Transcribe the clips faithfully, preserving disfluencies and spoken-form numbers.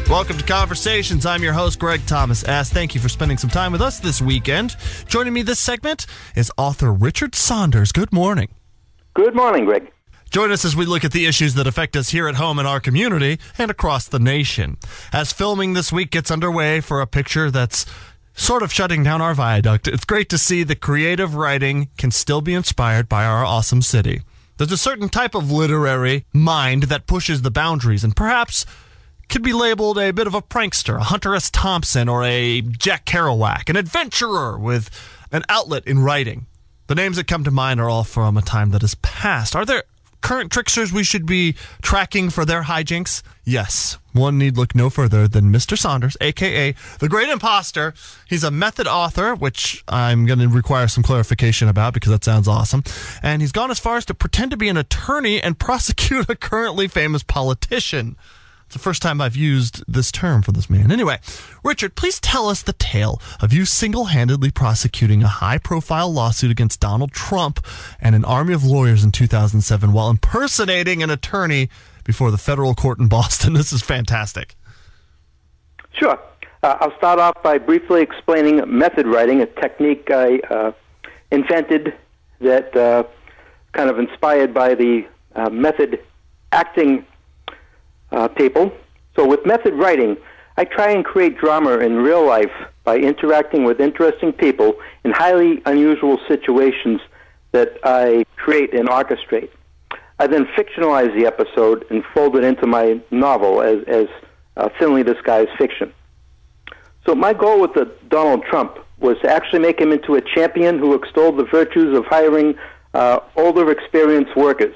Welcome to Conversations. I'm your host, Greg Thomas S. Thank you for spending some time with us this weekend. Joining me this segment is author Richard Saunders. Good morning. Good morning, Greg. Join us as we look at the issues that affect us here at home in our community and across the nation. As filming this week gets underway for a picture that's sort of shutting down our viaduct, it's great to see that creative writing can still be inspired by our awesome city. There's a certain type of literary mind that pushes the boundaries and perhaps could be labeled a bit of a prankster, a Hunter S. Thompson, or a Jack Kerouac, an adventurer with an outlet in writing. The names that come to mind are all from a time that has passed. Are there current tricksters we should be tracking for their hijinks? Yes. One need look no further than Mister Saunders, a k a. The Great Imposter. He's a method author, which I'm going to require some clarification about because that sounds awesome. And he's gone as far as to pretend to be an attorney and prosecute a currently famous politician. It's the first time I've used this term for this man. Anyway, Richard, please tell us the tale of you single-handedly prosecuting a high-profile lawsuit against Donald Trump and an army of lawyers in two thousand seven while impersonating an attorney before the federal court in Boston. This is fantastic. Sure. Uh, I'll start off by briefly explaining method writing, a technique I uh, invented that uh, kind of inspired by the uh, method acting Uh, people. So with method writing, I try and create drama in real life by interacting with interesting people in highly unusual situations that I create and orchestrate. I then fictionalize the episode and fold it into my novel as, as uh, thinly disguised fiction. So my goal with the Donald Trump was to actually make him into a champion who extolled the virtues of hiring uh, older, experienced workers.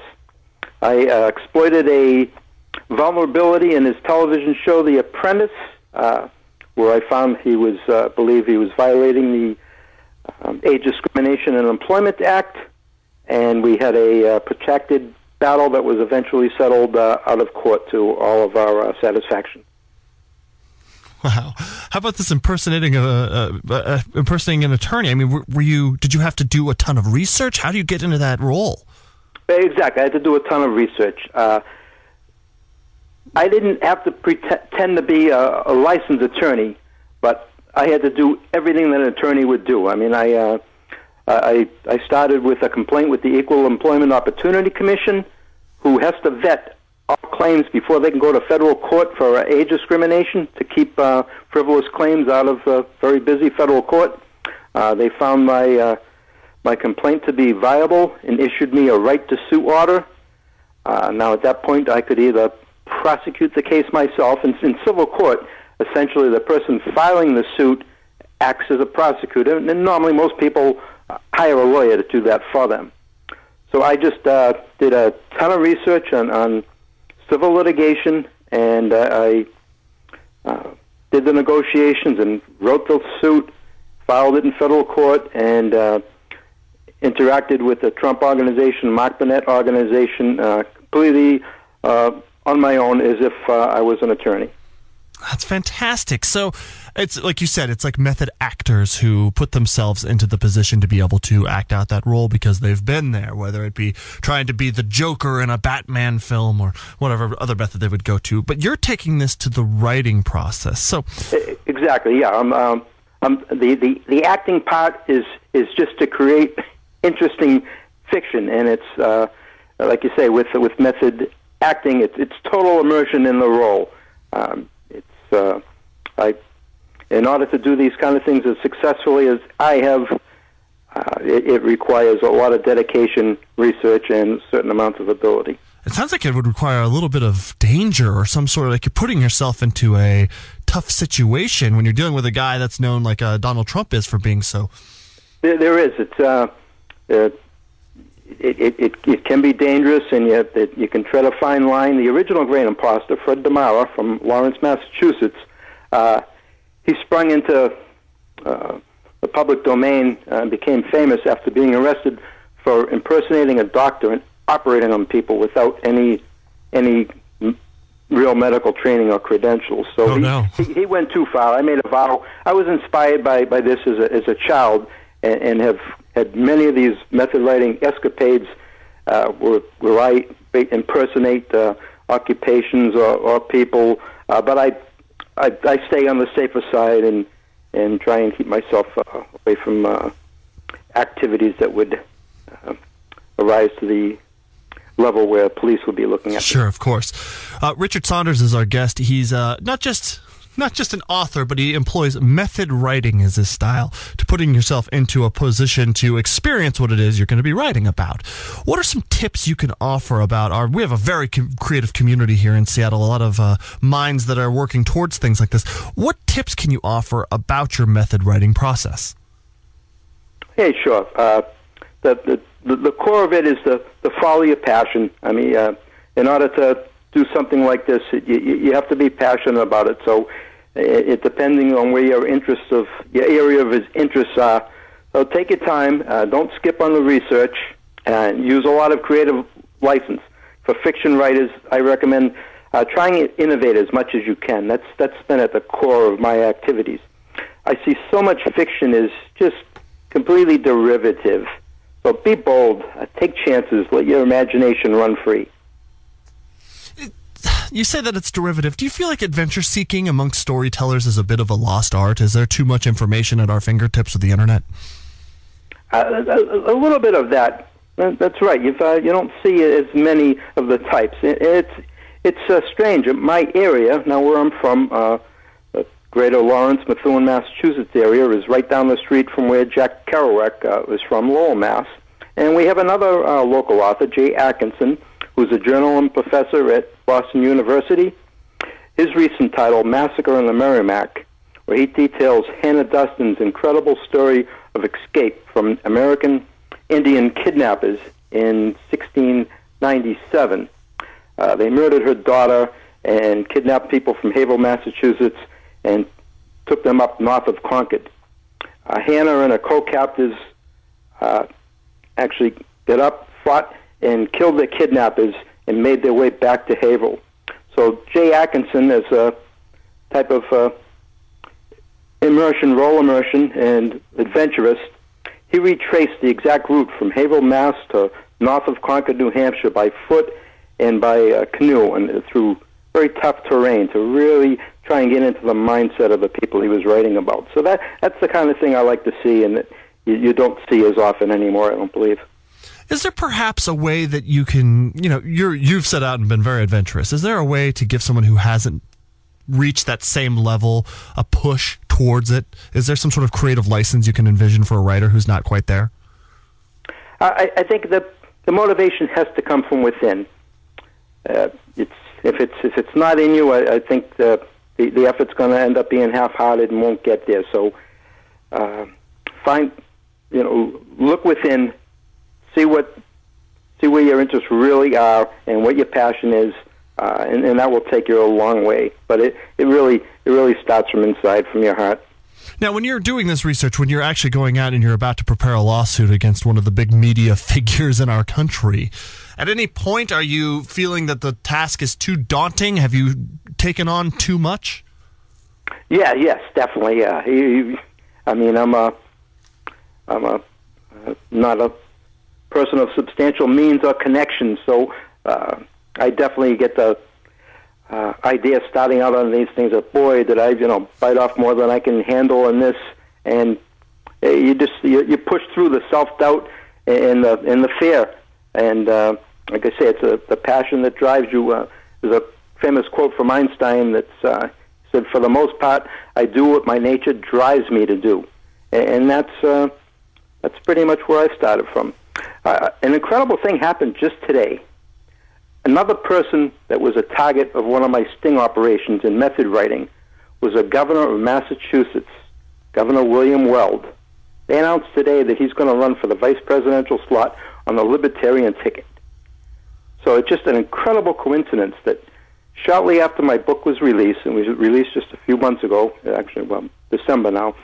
I uh, exploited a vulnerability in his television show, The Apprentice, uh, where I found he was, uh, believe he was violating the um, Age Discrimination and Employment Act, and we had a uh, protracted battle that was eventually settled uh, out of court to all of our uh, satisfaction. Wow! How about this impersonating a, a, a impersonating an attorney? I mean, were, were you? Did you have to do a ton of research? How do you get into that role? Exactly, I had to do a ton of research. Uh, I didn't have to pretend to be a, a licensed attorney, but I had to do everything that an attorney would do. I mean, I, uh, I, I started with a complaint with the Equal Employment Opportunity Commission, who has to vet all claims before they can go to federal court for uh, age discrimination to keep uh, frivolous claims out of a very busy federal court. Uh, they found my uh, my complaint to be viable and issued me a right to sue order. Uh, now, at that point, I could either prosecute the case myself. In, in civil court, essentially the person filing the suit acts as a prosecutor, and normally most people uh, hire a lawyer to do that for them. So I just uh, did a ton of research on, on civil litigation, and uh, I uh, did the negotiations and wrote the suit, filed it in federal court, and uh, interacted with the Trump organization, Mark Burnett organization, uh, completely uh, on my own, as if uh, I was an attorney. That's fantastic. So it's like you said, it's like method actors who put themselves into the position to be able to act out that role because they've been there, whether it be trying to be the Joker in a Batman film or whatever other method they would go to. But you're taking this to the writing process. So exactly, yeah. Um, um, um, the, the, the acting part is, is just to create interesting fiction, and it's, uh, like you say, with, with method acting, it's, it's total immersion in the role. Um, it's uh, I, in order to do these kind of things as successfully as I have, uh, it, it requires a lot of dedication, research, and a certain amount of ability. It sounds like it would require a little bit of danger or some sort of, like you're putting yourself into a tough situation when you're dealing with a guy that's known like uh, Donald Trump is for being so. There, there is. It's uh, uh, It, it, it, it can be dangerous, and yet it, you can tread a fine line. The original Great Imposter, Fred DeMara from Lawrence, Massachusetts, uh, he sprung into uh, the public domain and became famous after being arrested for impersonating a doctor and operating on people without any any real medical training or credentials. So oh, he, no. he, he went too far. I made a vow. I was inspired by, by this as a, as a child, and, and have had many of these method writing escapades uh, where, where I impersonate uh, occupations or, or people. Uh, but I I, I stay on the safer side and and try and keep myself uh, away from uh, activities that would uh, arise to the level where police would be looking at. Sure, of course. Uh, Richard Saunders is our guest. He's uh, not just not just an author, but he employs method writing as his style to putting yourself into a position to experience what it is you're going to be writing about. What are some tips you can offer about our... We have a very com- creative community here in Seattle, a lot of uh, minds that are working towards things like this. What tips can you offer about your method writing process? Hey, sure. Uh, the, the the core of it is the, the follow your passion. I mean, uh, in order to do something like this, it, you, you have to be passionate about it. So, it, it depending on where your interests of your area of his interests are. So, take your time. Uh, don't skip on the research, and use a lot of creative license. For fiction writers, I recommend uh, trying to innovate as much as you can. That's that's been at the core of my activities. I see so much fiction is just completely derivative. So be bold, uh, take chances, let your imagination run free. You say that it's derivative. Do you feel like adventure seeking amongst storytellers is a bit of a lost art? Is there too much information at our fingertips with the internet? Uh, a, a little bit of that. That's right. You've, uh, you don't see as many of the types. It, it's it's uh, strange. My area, now where I'm from, uh, the greater Lawrence, Methuen, Massachusetts area, is right down the street from where Jack Kerouac uh, was from, Lowell, Mass. And we have another uh, local author, Jay Atkinson, who's a journalism professor at Boston University. His recent title, Massacre on the Merrimack, where he details Hannah Duston's incredible story of escape from American Indian kidnappers in sixteen ninety-seven. Uh, they murdered her daughter and kidnapped people from Haverhill, Massachusetts, and took them up north of Concord. Uh, Hannah and her co-captors uh, actually got up, fought, and killed the kidnappers and made their way back to Haverhill. So Jay Atkinson is a type of uh, immersion, role immersion, and adventurist. He retraced the exact route from Haverhill, Mass. to north of Concord, New Hampshire by foot and by uh, canoe and through very tough terrain to really try and get into the mindset of the people he was writing about. So that that's the kind of thing I like to see, and that you, you don't see as often anymore, I don't believe. Is there perhaps a way that you can, you know, you're, you've set out and been very adventurous. Is there a way to give someone who hasn't reached that same level a push towards it? Is there some sort of creative license you can envision for a writer who's not quite there? I, I think that the motivation has to come from within. Uh, it's if it's if it's not in you, I, I think the the, the effort's going to end up being half-hearted and won't get there. So, uh, find you know, look within, see what see where your interests really are and what your passion is, uh, and, and that will take you a long way. But it, it really it really starts from inside, from your heart. Now, when you're doing this research, when you're actually going out and you're about to prepare a lawsuit against one of the big media figures in our country, at any point are you feeling that the task is too daunting? Have you taken on too much? Yeah, yes, definitely. Yeah, he, I mean, I'm a, I'm a, uh, not a person of substantial means or connections, so uh, I definitely get the uh, idea starting out on these things of, boy, did I, you know, bite off more than I can handle in this, and uh, you just you, you push through the self-doubt and the and the fear, and uh, like I say, it's a, the passion that drives you. Uh, there's a famous quote from Einstein that's uh, said, "For the most part, I do what my nature drives me to do," and, and that's uh, that's pretty much where I started from. Uh, an incredible thing happened just today. Another person that was a target of one of my sting operations in method writing was a governor of Massachusetts, Governor William Weld. They announced today that he's going to run for the vice presidential slot on the Libertarian ticket. So it's just an incredible coincidence that shortly after my book was released, and it was released just a few months ago, actually, well, December now,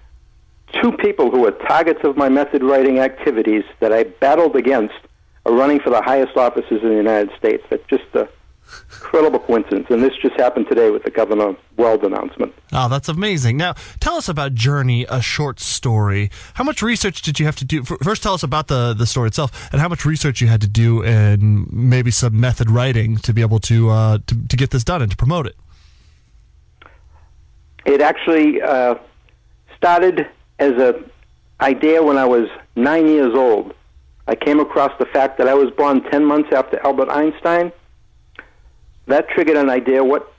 two people who were targets of my method writing activities that I battled against are running for the highest offices in the United States. That's just a incredible coincidence, and this just happened today with the Governor Weld announcement. Oh, that's amazing. Now, tell us about Journey, a short story. How much research did you have to do? First, tell us about the, the story itself, and how much research you had to do and maybe some method writing to be able to, uh, to, to get this done and to promote it. it actually uh, started as an idea when I was nine years old. I came across the fact that I was born ten months after Albert Einstein. That triggered an idea what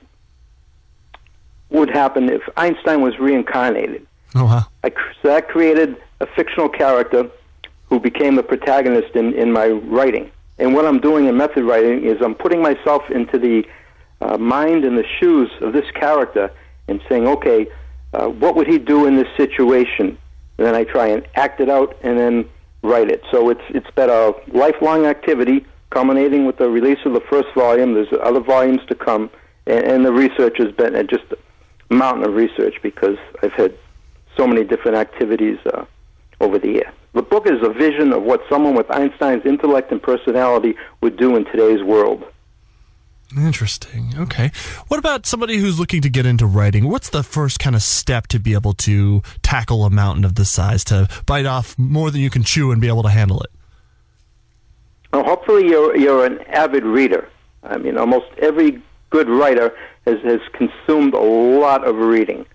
would happen if Einstein was reincarnated. Oh, wow. I, so that created a fictional character who became the protagonist in, in my writing. And what I'm doing in method writing is I'm putting myself into the uh, mind and the shoes of this character and saying, okay, uh, what would he do in this situation? And then I try and act it out and then write it. So it's it's been a lifelong activity, culminating with the release of the first volume. There's other volumes to come, and, and the research has been just a mountain of research because I've had so many different activities uh, over the year. The book is a vision of what someone with Einstein's intellect and personality would do in today's world. Interesting. Okay. What about somebody who's looking to get into writing? What's the first kind of step to be able to tackle a mountain of this size, to bite off more than you can chew and be able to handle it? Well, hopefully you're you're an avid reader. I mean, almost every good writer has, has consumed a lot of reading.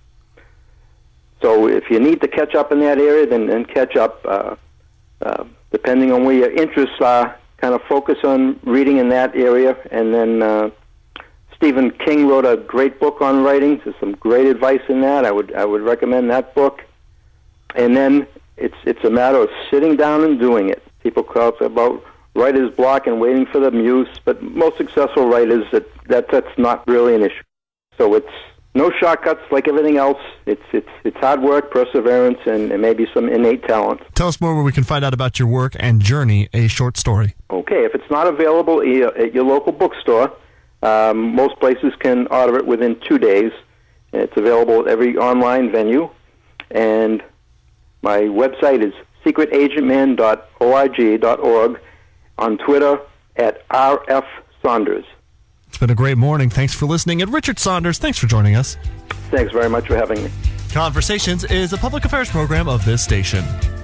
So if you need to catch up in that area, then, then catch up. Uh, uh, depending on where your interests are, kind of focus on reading in that area. And then uh, Stephen King wrote a great book on writing. There's some great advice in that. I would I would recommend that book. And then it's it's a matter of sitting down and doing it. People talk about writer's block and waiting for the muse, but most successful writers, that, that that's not really an issue. So it's no shortcuts like everything else. It's it's it's hard work, perseverance, and, and maybe some innate talent. Tell us more where we can find out about your work and journey, a short story. Okay, if it's not available at your local bookstore, um, most places can order it within two days. It's available at every online venue. And my website is secret agent man dot org dot org, on Twitter at R F Saunders. It's been a great morning. Thanks for listening. And Richard Saunders, thanks for joining us. Thanks very much for having me. Conversations is a public affairs program of this station.